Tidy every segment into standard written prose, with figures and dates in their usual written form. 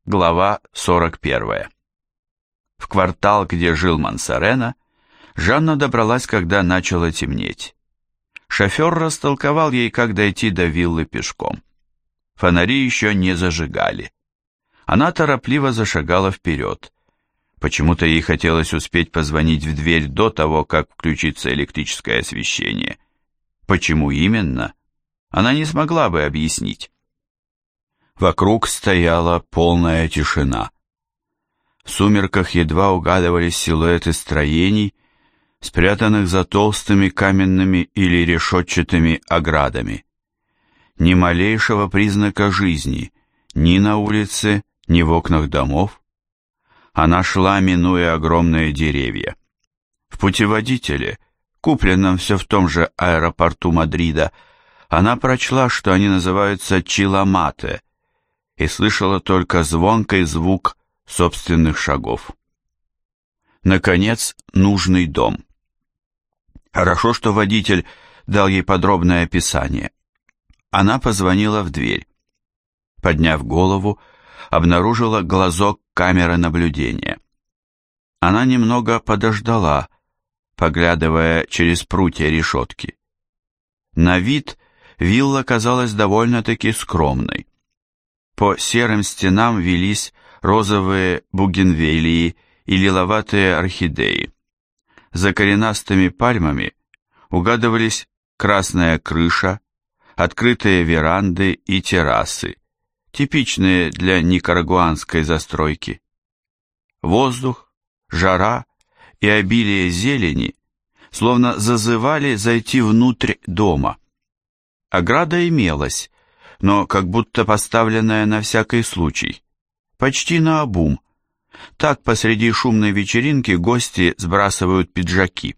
Глава 41. В квартал, где жил Монсорено, Жанна добралась, когда начало темнеть. Шофер растолковал ей, как дойти до виллы пешком. Фонари еще не зажигали. Она торопливо зашагала вперед. Почему-то ей хотелось успеть позвонить в дверь до того, как включится электрическое освещение. Почему именно, она не смогла бы объяснить. Вокруг стояла полная тишина. В сумерках едва угадывались силуэты строений, спрятанных за толстыми каменными или решетчатыми оградами. Ни малейшего признака жизни ни на улице, ни в окнах домов. Она шла, минуя огромные деревья. В путеводителе, купленном все в том же аэропорту Мадрида, она прочла, что они называются Чиламате, и слышала только звонкий звук собственных шагов. Наконец, нужный дом. Хорошо, что водитель дал ей подробное описание. Она позвонила в дверь. Подняв голову, обнаружила глазок камеры наблюдения. Она немного подождала, поглядывая через прутья решетки. На вид вилла казалась довольно-таки скромной. По серым стенам велись розовые бугенвиллии и лиловатые орхидеи. За коренастыми пальмами угадывались красная крыша, открытые веранды и террасы, типичные для никарагуанской застройки. Воздух, жара и обилие зелени словно зазывали зайти внутрь дома. Ограда имелась, но как будто поставленная на всякий случай, почти наобум. Так посреди шумной вечеринки гости сбрасывают пиджаки.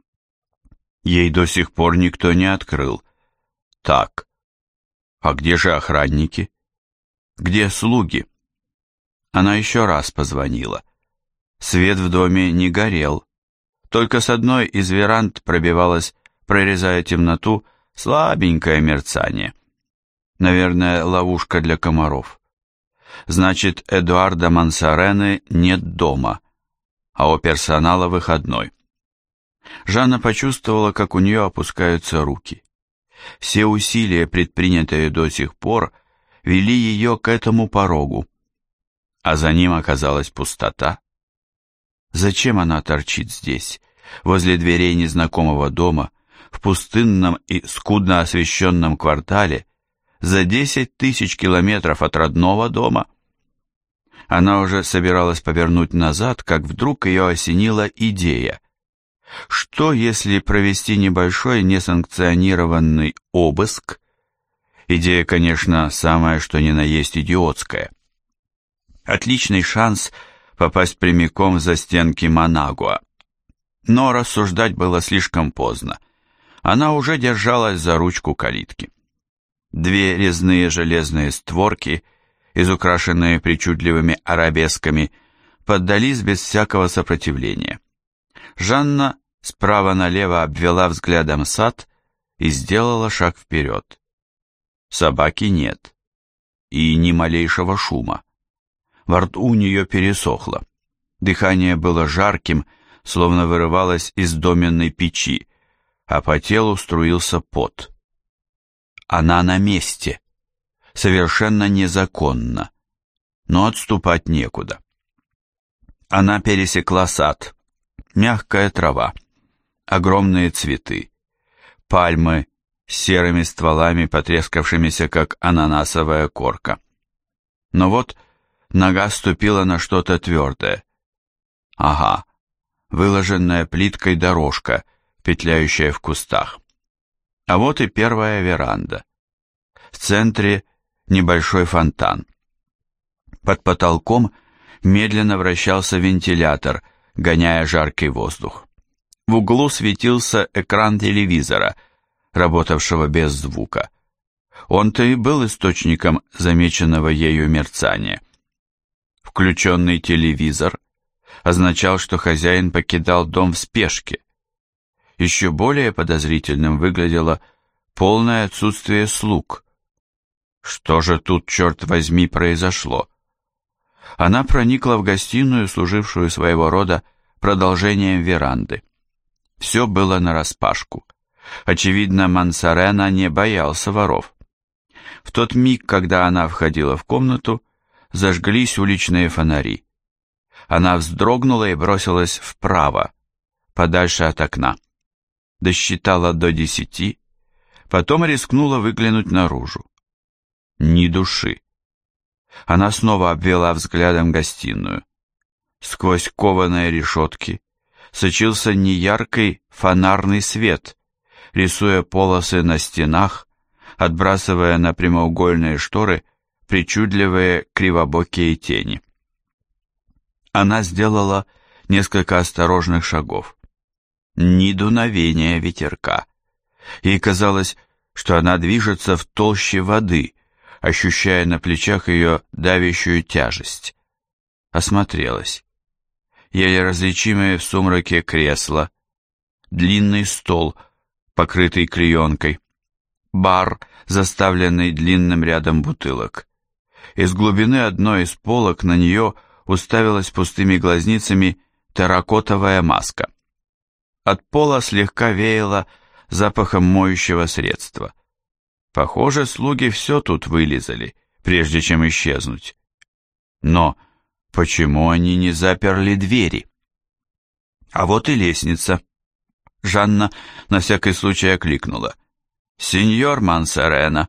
Ей до сих пор никто не открыл. Так, а где же охранники? Где слуги? Она еще раз позвонила. Свет в доме не горел. Только с одной из веранд пробивалось, прорезая темноту, слабенькое мерцание. Наверное, ловушка для комаров. Значит, Эдуарда Монсорено нет дома, а у персонала выходной. Жанна почувствовала, как у нее опускаются руки. Все усилия, предпринятые до сих пор, вели ее к этому порогу, а за ним оказалась пустота. Зачем она торчит здесь, возле дверей незнакомого дома, в пустынном и скудно освещенном квартале, за 10 тысяч километров от родного дома? Она уже собиралась повернуть назад, как вдруг ее осенила идея. Что, если провести небольшой несанкционированный обыск? Идея, конечно, самая что ни на есть идиотская. Отличный шанс попасть прямиком в застенки Манагуа. Но рассуждать было слишком поздно. Она уже держалась за ручку калитки. Две резные железные створки, изукрашенные причудливыми арабесками, поддались без всякого сопротивления. Жанна справа налево обвела взглядом сад и сделала шаг вперед. Собаки нет. И ни малейшего шума. Во рту у нее пересохло. Дыхание было жарким, словно вырывалось из доменной печи, а по телу струился пот. Она на месте. Совершенно незаконно. Но отступать некуда. Она пересекла сад. Мягкая трава. Огромные цветы. Пальмы с серыми стволами, потрескавшимися, как ананасовая корка. Но вот нога ступила на что-то твердое. Ага, выложенная плиткой дорожка, петляющая в кустах. А вот и первая веранда. В центре небольшой фонтан. Под потолком медленно вращался вентилятор, гоняя жаркий воздух. В углу светился экран телевизора, работавшего без звука. Он-то и был источником замеченного ею мерцания. Включенный телевизор означал, что хозяин покидал дом в спешке. Еще более подозрительным выглядело полное отсутствие слуг. Что же тут, черт возьми, произошло? она проникла в гостиную, служившую своего рода продолжением веранды. Все было нараспашку. Очевидно, Мансарена не боялся воров. В тот миг, когда она входила в комнату, зажглись уличные фонари. Она вздрогнула и бросилась вправо, подальше от окна. Досчитала до 10, потом рискнула выглянуть наружу. Ни души. Она снова обвела взглядом гостиную. Сквозь кованые решетки сочился неяркий фонарный свет, рисуя полосы на стенах, отбрасывая на прямоугольные шторы причудливые кривобокие тени. Она сделала несколько осторожных шагов. Ни дуновения ветерка. Ей казалось, что она движется в толще воды, ощущая на плечах ее давящую тяжесть. Осмотрелась. Еле различимые в сумраке кресла, длинный стол, покрытый клеенкой, бар, заставленный длинным рядом бутылок. Из глубины одной из полок на нее уставилась пустыми глазницами терракотовая маска. От пола слегка веяло запахом моющего средства. Похоже, слуги все тут вылизали, прежде чем исчезнуть. Но почему они не заперли двери? А вот и лестница. Жанна на всякий случай окликнула. «Сеньор Мансарена!»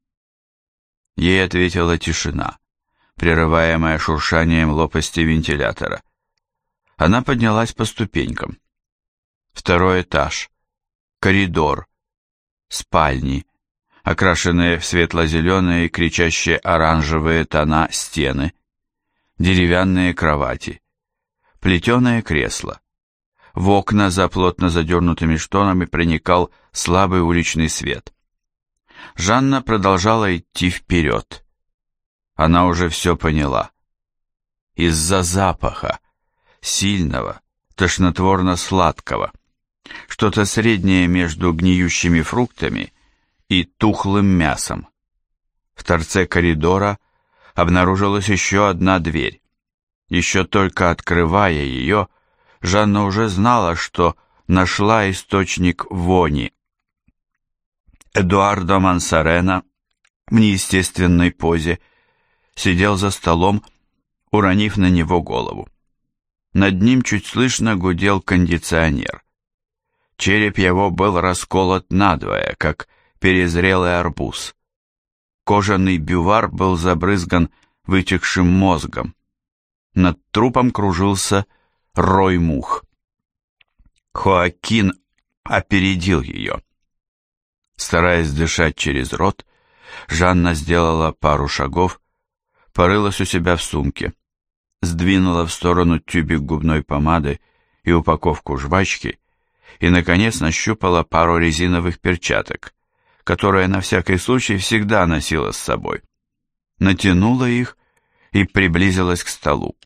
Ей ответила тишина, прерываемая шуршанием лопасти вентилятора. Она поднялась по ступенькам. Второй этаж, коридор, спальни, окрашенные в светло-зеленые и кричащие оранжевые тона стены, деревянные кровати, плетеное кресло. В окна за плотно задернутыми шторами проникал слабый уличный свет. Жанна продолжала идти вперед. Она уже все поняла. Из-за запаха, сильного, тошнотворно-сладкого, что-то среднее между гниющими фруктами и тухлым мясом. В торце коридора обнаружилась еще одна дверь. Еще только открывая ее, Жанна уже знала, что нашла источник вони. Эдуардо Мансарена в неестественной позе сидел за столом, уронив на него голову. Над ним чуть слышно гудел кондиционер. Череп его был расколот надвое, как перезрелый арбуз. Кожаный бювар был забрызган вытекшим мозгом. Над трупом кружился рой мух. Хоакин опередил ее. Стараясь дышать через рот, Жанна сделала пару шагов, порылась у себя в сумке, сдвинула в сторону тюбик губной помады и упаковку жвачки и, наконец, нащупала пару резиновых перчаток, которые на всякий случай всегда носила с собой. Натянула их и приблизилась к столу.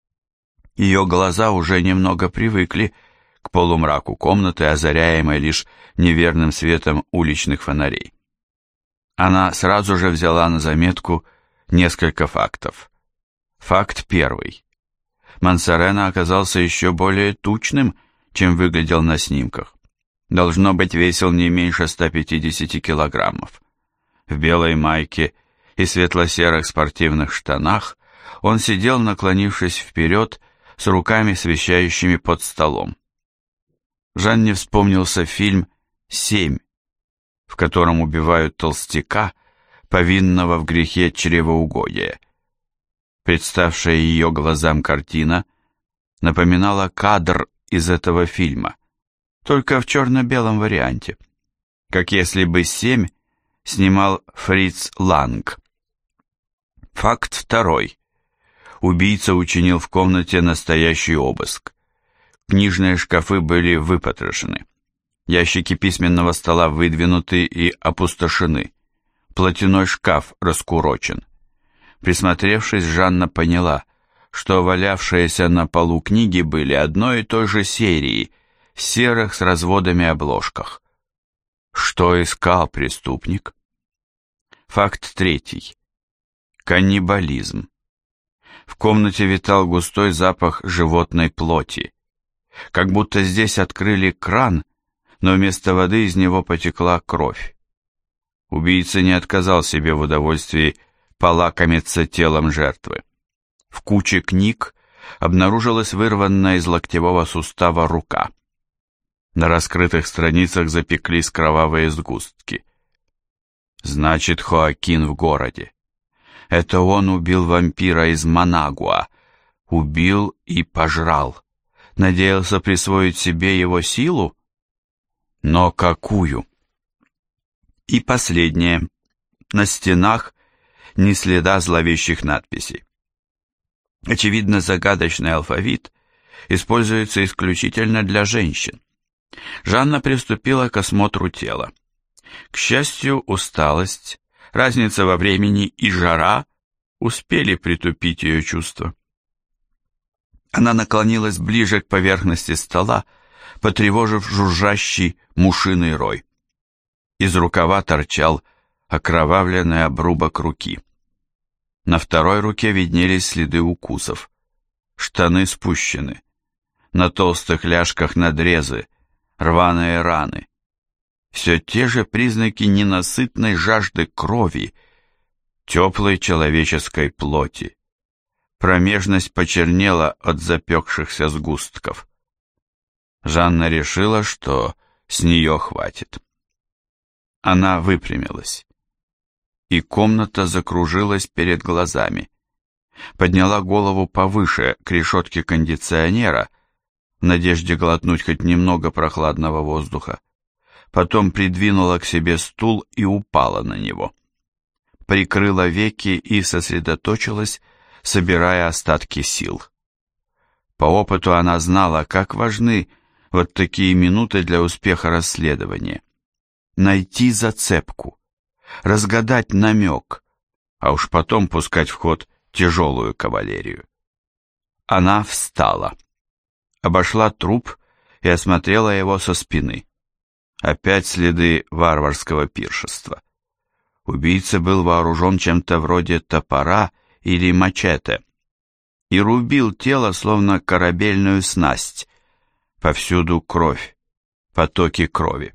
Ее глаза уже немного привыкли к полумраку комнаты, озаряемой лишь неверным светом уличных фонарей. Она сразу же взяла на заметку несколько фактов. Факт первый. Мансарена оказался еще более тучным, чем выглядел на снимках. Должно быть, весил не меньше 150 килограммов. В белой майке и светло-серых спортивных штанах он сидел, наклонившись вперед, с руками, свисающими под столом. Жанне вспомнился фильм «7», в котором убивают толстяка, повинного в грехе чревоугодия. Представшая ее глазам картина напоминала кадр из этого фильма, только в черно-белом варианте, как если бы «7» снимал Фриц Ланг. Факт второй. Убийца учинил в комнате настоящий обыск. Книжные шкафы были выпотрошены. Ящики письменного стола выдвинуты и опустошены. Платяной шкаф раскурочен. Присмотревшись, Жанна поняла, что валявшиеся на полу книги были одной и той же серии, в серых с разводами обложках. Что искал преступник? Факт третий. Каннибализм. В комнате витал густой запах животной плоти. Как будто здесь открыли кран, но вместо воды из него потекла кровь. Убийца не отказал себе в удовольствии полакомиться телом жертвы. В куче книг обнаружилась вырванная из локтевого сустава рука. На раскрытых страницах запеклись кровавые сгустки. Значит, Хоакин в городе. Это он убил вампира из Манагуа. Убил и пожрал. Надеялся присвоить себе его силу? Но какую? И последнее. На стенах ни следа зловещих надписей. Очевидно, загадочный алфавит используется исключительно для женщин. Жанна приступила к осмотру тела. К счастью, усталость, разница во времени и жара успели притупить ее чувства. Она наклонилась ближе к поверхности стола, потревожив жужжащий мушиный рой. Из рукава торчал окровавленный обрубок руки. На второй руке виднелись следы укусов. Штаны спущены. На толстых ляжках надрезы, рваные раны. Все те же признаки ненасытной жажды крови, теплой человеческой плоти. Промежность почернела от запекшихся сгустков. Жанна решила, что с нее хватит. Она выпрямилась, и комната закружилась перед глазами. Подняла голову повыше к решетке кондиционера, в надежде глотнуть хоть немного прохладного воздуха. Потом придвинула к себе стул и упала на него. Прикрыла веки и сосредоточилась, собирая остатки сил. По опыту она знала, как важны вот такие минуты для успеха расследования. Найти зацепку, разгадать намек, а уж потом пускать в ход тяжелую кавалерию. Она встала, обошла труп и осмотрела его со спины. Опять следы варварского пиршества. Убийца был вооружен чем-то вроде топора или мачете и рубил тело, словно корабельную снасть. Повсюду кровь, потоки крови.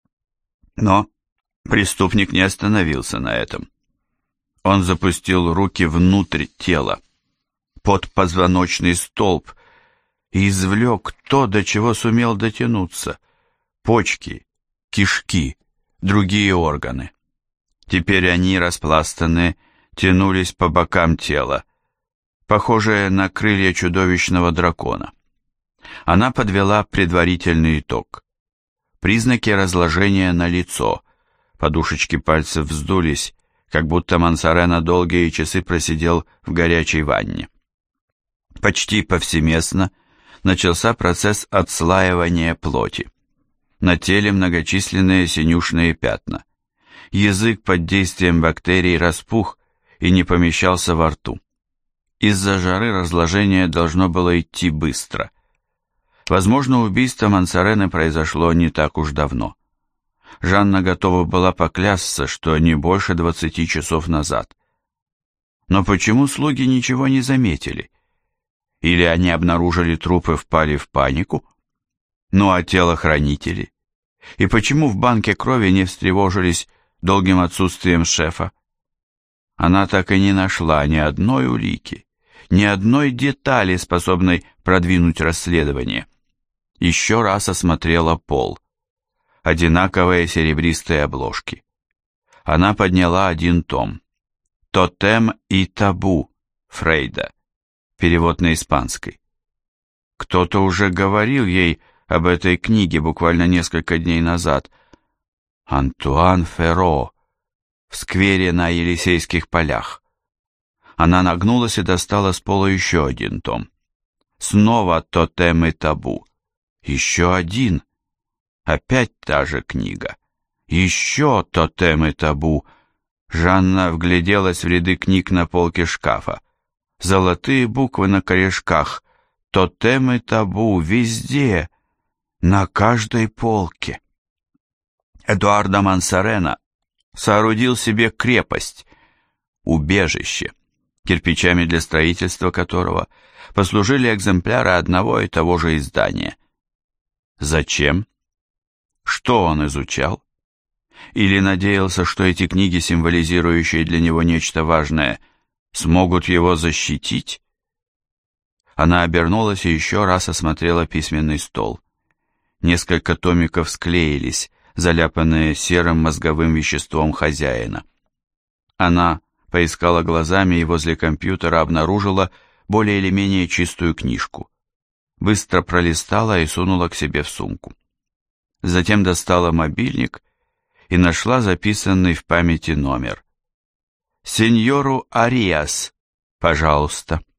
Но преступник не остановился на этом. Он запустил руки внутрь тела, под позвоночный столб, и извлек то, до чего сумел дотянуться: почки, кишки, другие органы. Теперь они, распластанные, тянулись по бокам тела, похожие на крылья чудовищного дракона. Она подвела предварительный итог. Признаки разложения налицо, подушечки пальцев вздулись, как будто Мансарена долгие часы просидел в горячей ванне. Почти повсеместно начался процесс отслаивания плоти. На теле многочисленные синюшные пятна. Язык под действием бактерий распух и не помещался во рту. Из-за жары разложение должно было идти быстро. Возможно, убийство Мансарены произошло не так уж давно. Жанна готова была поклясться, что не больше 20 часов назад. Но почему слуги ничего не заметили? Или они обнаружили труп и впали в панику? Ну а телохранители? И почему в банке крови не встревожились долгим отсутствием шефа? Она так и не нашла ни одной улики, ни одной детали, способной продвинуть расследование. Еще раз осмотрела пол. Одинаковые серебристые обложки. Она подняла один том. «Тотем и табу» Фрейда. Перевод на испанский. Кто-то уже говорил ей об этой книге буквально несколько дней назад. Антуан Ферро. В сквере на Елисейских полях. Она нагнулась и достала с пола еще один том. Снова «Тотем и табу». Еще один. Опять та же книга. Еще «Тотем и табу». Жанна вгляделась в ряды книг на полке шкафа. Золотые буквы на корешках. «Тотем и табу» везде, на каждой полке. Эдуардо Мансарена соорудил себе крепость, убежище, кирпичами для строительства которого послужили экземпляры одного и того же издания. Зачем? Что он изучал? Или надеялся, что эти книги, символизирующие для него нечто важное, смогут его защитить? Она обернулась и еще раз осмотрела письменный стол. Несколько томиков склеились, заляпанные серым мозговым веществом хозяина. Она поискала глазами и возле компьютера обнаружила более или менее чистую книжку. Быстро пролистала и сунула к себе в сумку. Затем достала мобильник и нашла записанный в памяти номер. «Сеньору Ариас, пожалуйста».